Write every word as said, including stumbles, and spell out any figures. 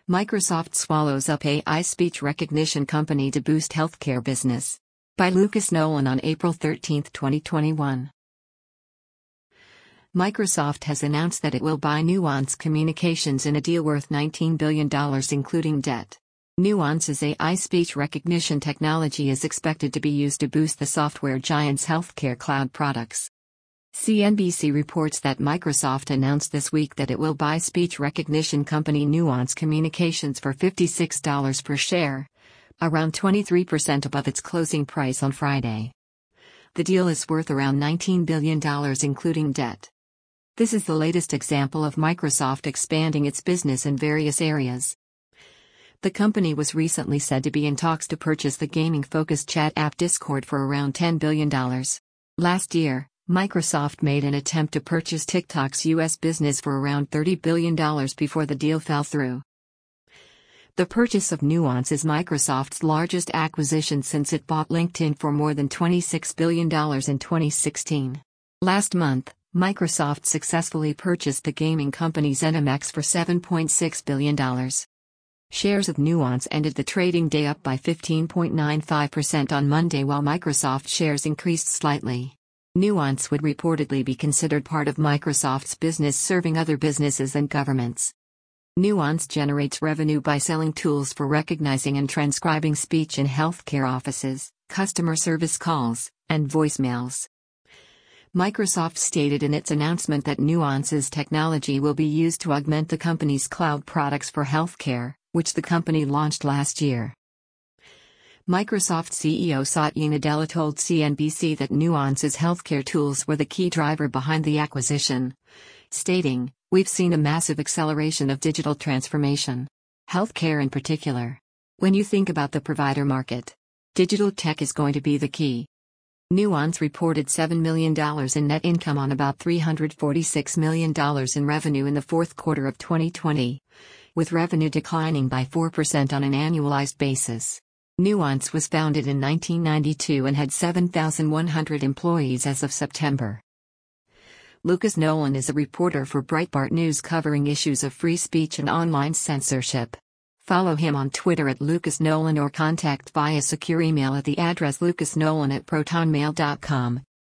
Microsoft swallows up A I speech recognition company to boost healthcare business. By Lucas Nolan on April thirteenth, twenty twenty-one. Microsoft has announced that it will buy Nuance Communications in a deal worth nineteen billion dollars including debt. Nuance's A I speech recognition technology is expected to be used to boost the software giant's healthcare cloud products. C N B C reports that Microsoft announced this week that it will buy speech recognition company Nuance Communications for fifty-six dollars per share, around twenty-three percent above its closing price on Friday. The deal is worth around nineteen billion dollars including debt. This is the latest example of Microsoft expanding its business in various areas. The company was recently said to be in talks to purchase the gaming-focused chat app Discord for around ten billion dollars. Last year, Microsoft made an attempt to purchase TikTok's U S business for around thirty billion dollars before the deal fell through. The purchase of Nuance is Microsoft's largest acquisition since it bought LinkedIn for more than twenty-six billion dollars in twenty sixteen. Last month, Microsoft successfully purchased the gaming company ZeniMax for seven point six billion dollars. Shares of Nuance ended the trading day up by fifteen point nine five percent on Monday while Microsoft shares increased slightly. Nuance would reportedly be considered part of Microsoft's business serving other businesses and governments. Nuance generates revenue by selling tools for recognizing and transcribing speech in healthcare offices, customer service calls, and voicemails. Microsoft stated in its announcement that Nuance's technology will be used to augment the company's cloud products for healthcare, which the company launched last year. Microsoft C E O Satya Nadella told C N B C that Nuance's healthcare tools were the key driver behind the acquisition, stating, "We've seen a massive acceleration of digital transformation. Healthcare in particular. When you think about the provider market, digital tech is going to be the key." Nuance reported seven million dollars in net income on about three hundred forty-six million dollars in revenue in the fourth quarter of twenty twenty, with revenue declining by four percent on an annualized basis. Nuance was founded in nineteen ninety-two and had seven thousand one hundred employees as of September. Lucas Nolan is a reporter for Breitbart News covering issues of free speech and online censorship. Follow him on Twitter at Lucas Nolan or contact via secure email at the address lucasnolan at protonmail dot com.